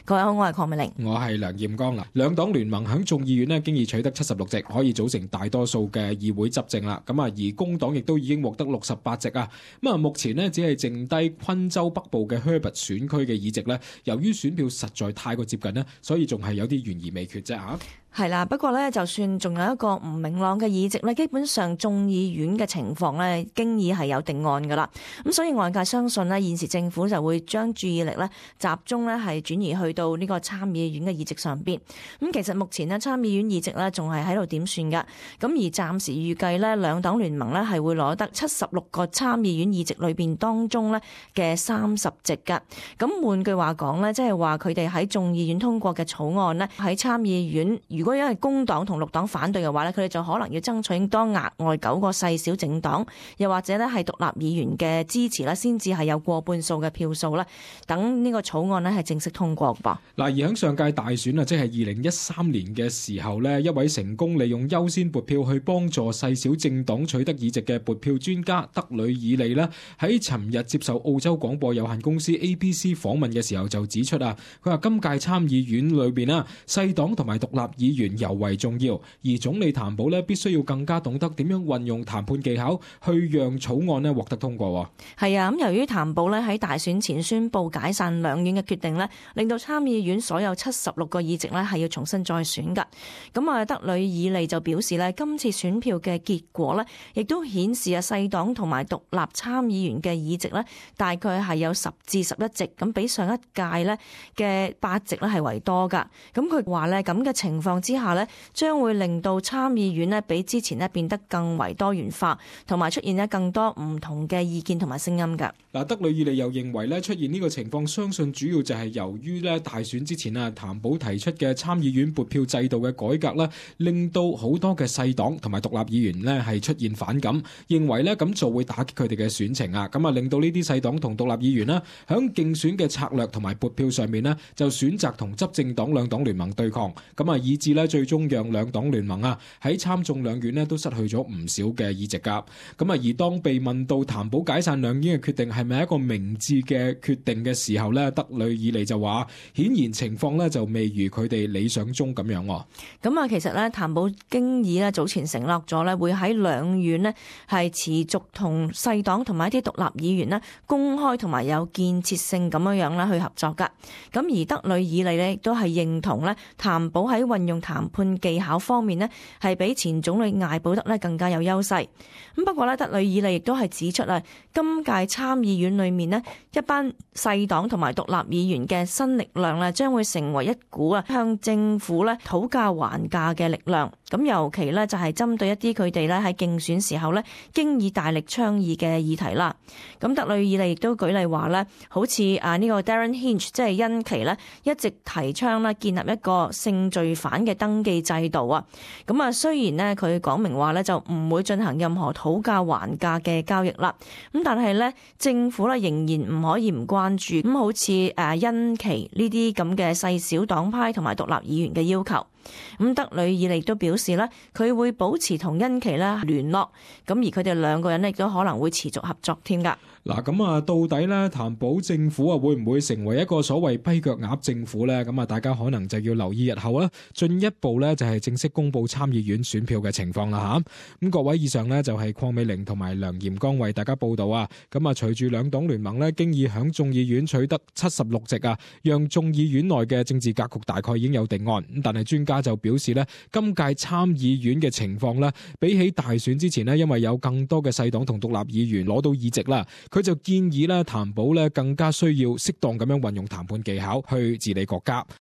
各位好，我係鄺美玲， 我係梁艷光啦。兩黨聯盟響眾議院呢，經已取得76席，可以組成大多數嘅議會執政啦。咁啊，而工黨亦都已經獲得68席啊。咁啊，目前呢，只係剩低昆州北部嘅 Herbert 選區嘅議席呢，由於選票實在太過接近呢，所以仲係有啲懸而未決啫嚇。 係啦，不過咧，就算仲有一個唔明朗嘅議席咧，基本上眾議院嘅情況咧，經已係有定案噶啦。咁所以外界相信咧，現時政府就會將注意力咧集中咧係轉移去到呢個參議院嘅議席上邊。咁其實目前呢，參議院議席咧仲係喺度點算噶。咁而暫時預計咧，兩黨聯盟咧係會攞得76個參議院議席裏邊當中咧嘅30席噶。咁換句話講咧，即係話佢哋喺眾議院通過嘅草案呢，喺參議院如果因為工黨同綠黨反對嘅話咧，佢哋就可能要爭取多額外9個細小政黨，又或者咧係獨立議員嘅支持啦，先至係有過半數嘅票數啦，等呢個草案咧係正式通過噃。 嗱，而喺上屆大選啊，即係2013年嘅時候呢，一位成功利用優先撥票去幫助細小政黨取得議席嘅撥票專家德呂以利呢，喺尋日接受澳洲廣播有限公司 ABC 訪問嘅時候就指出啊，佢話今屆參議院裏邊啊，細黨同埋獨立議員尤為重要，而總理譚寶咧必須要更加懂得點樣運用談判技巧，去讓草案咧獲得通過。 係啊，咁由於譚寶咧喺大選前宣布解散兩院嘅決定咧，令到參議院所有76個議席咧係要重新再選噶。咁啊，德呂以利就表示咧，今次選票嘅結果咧，亦都顯示啊細黨同埋獨立參議員嘅議席咧，大概係有10至11席，咁比上一屆咧嘅8席咧係為多噶。咁佢話咧，咁嘅情況之下咧，將會令到參議院咧比之前咧變得更為多元化，同埋出現咧更多唔同嘅意見同埋聲音噶。 嗱，德呂以利又認為咧出現呢個情況，相信主要就係由於咧大選之前啊，譚寶提出嘅參議院撥票制度嘅改革咧，令到好多嘅細黨同埋獨立議員咧係出現反感，認為咧咁做會打擊佢哋嘅選情啊，咁啊令到呢啲細黨同獨立議員啦，響競選嘅策略同埋撥票上面呢，就選擇同執政黨兩黨聯盟對抗，咁啊以致咧最終讓兩黨聯盟啊喺參眾兩院呢都失去咗唔少嘅議席噶。咁啊而當被問到譚寶解散兩院嘅決定係咪一個明智嘅決定嘅時候呢，德呂以利就話顯然情況呢就未如佢哋理想中咁樣。 咁啊其實呢，譚寶經已早前承諾咗呢會喺兩院呢係持續同細黨同埋一啲獨立議員呢公開同埋有建設性咁樣啦去合作噶。咁而德呂以利呢亦都係認同呢譚寶喺運用談判技巧方面呢係比前總理艾保德呢更加有優勢。咁不過呢，德呂以利亦都係指出啊，今屆參議院裏面呢一班細黨同埋獨立議員嘅新力量呢將會成為一股啊向政府呢討價還價嘅力量。咁尤其呢就係針對一啲佢哋呢喺競選時候呢經已大力倡議嘅議題啦。咁德呂以利亦都舉例話呢，好似呢個 Darren Hinch 即係恩琪呢一直提倡呢建立一個性罪犯嘅登記制度啊。咁啊雖然呢佢講明話呢就唔會進行任何討價還價嘅交易啦，咁但係呢政府呢仍然唔可以唔關注咁好似恩琪呢啲咁嘅細小黨派同埋獨立議員嘅要求。咁德呂以利都表示咧，佢會保持同恩琪咧聯絡，咁而佢哋兩個人亦都可能會持續合作添噶。 嗱，咁啊，到底咧譚寶政府啊會唔會成為一個所謂跛腳鴨政府咧？咁啊，大家可能就要留意日後啦，進一步咧就係正式公布參議院選票嘅情況啦吓。咁各位，以上呢就係鄺美玲同埋梁艷光為大家報道啊。咁啊，隨住兩黨聯盟咧經已響眾議院取得76席啊，讓眾議院內嘅政治格局大概已經有定案。咁但係專家就表示咧，今屆參議院嘅情況咧，比起大選之前呢，因為有更多嘅細黨同獨立議員攞到議席啦。佢就建議咧，譚寶咧更加需要適當咁樣運用談判技巧去治理國家。